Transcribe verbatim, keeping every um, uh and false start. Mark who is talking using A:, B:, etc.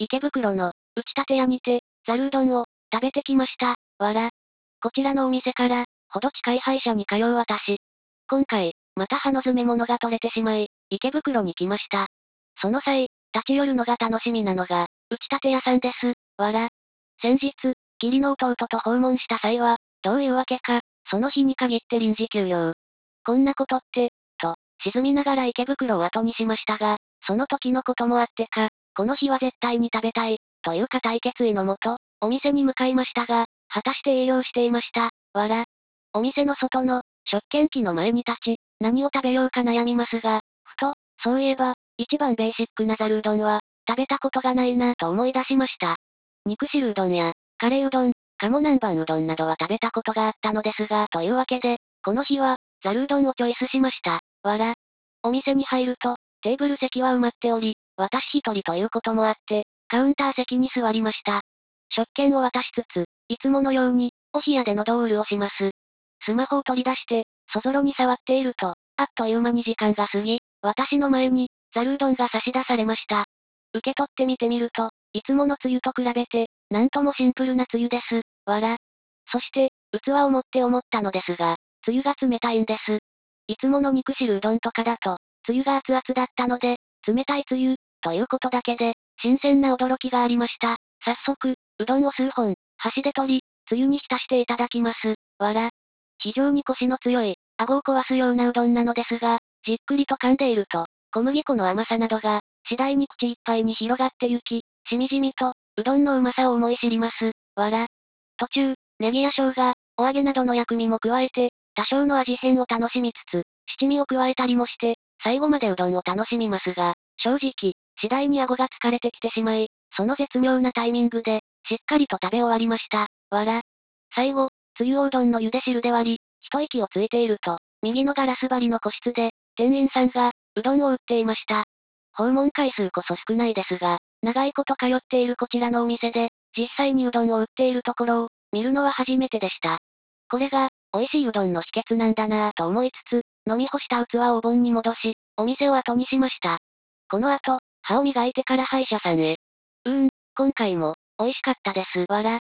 A: 池袋の、打立屋にて、ざるうどんを、食べてきました。わら。こちらのお店から、ほど近い歯医者に通う私。今回、また歯の詰め物が取れてしまい、池袋に来ました。その際、立ち寄るのが楽しみなのが、打立屋さんです。わら。先日、義理の弟と訪問した際は、どういうわけか、その日に限って臨時休業。こんなことって、と、沈みながら池袋を後にしましたが、その時のこともあってか、この日は絶対に食べたい、という固い決意のもと、お店に向かいましたが、果たして営業していました。わら。お店の外の、食券機の前に立ち、何を食べようか悩みますが、ふと、そういえば、一番ベーシックなざるうどんは、食べたことがないなと思い出しました。肉汁うどんや、カレーうどん、鴨南蛮うどんなどは食べたことがあったのですが、というわけで、この日は、ざるうどんをチョイスしました。わら。お店に入ると、テーブル席は埋まっており、私一人ということもあって、カウンター席に座りました。食券を渡しつつ、いつものように、お冷やで喉を潤します。スマホを取り出して、そぞろに触っていると、あっという間に時間が過ぎ、私の前に、ざるうどんが差し出されました。受け取ってみてみると、いつものつゆと比べて、なんともシンプルなつゆです。わら。そして、器を持って思ったのですが、つゆが冷たいんです。いつもの肉汁うどんとかだと、つゆが熱々だったので、冷たいつゆ、ということだけで、新鮮な驚きがありました。早速、うどんを数本、箸で取り、つゆに浸していただきます。わら。非常にコシの強い、顎を壊すようなうどんなのですが、じっくりと噛んでいると、小麦粉の甘さなどが、次第に口いっぱいに広がってゆき、しみじみと、うどんのうまさを思い知ります。わら。途中、ネギや生姜、お揚げなどの薬味も加えて、多少の味変を楽しみつつ、七味を加えたりもして、最後までうどんを楽しみますが、正直、次第に顎が疲れてきてしまい、その絶妙なタイミングで、しっかりと食べ終わりました。わら。最後、つゆをうどんの茹で汁で割り、一息をついていると、右のガラス張りの個室で、店員さんが、うどんを売っていました。訪問回数こそ少ないですが、長いこと通っているこちらのお店で、実際にうどんを売っているところを、見るのは初めてでした。これが、美味しいうどんの秘訣なんだなぁと思いつつ、飲み干した器をお盆に戻し、お店を後にしました。この後、歯を磨いてから歯医者さんへ。うーん、今回も、美味しかったです。わら。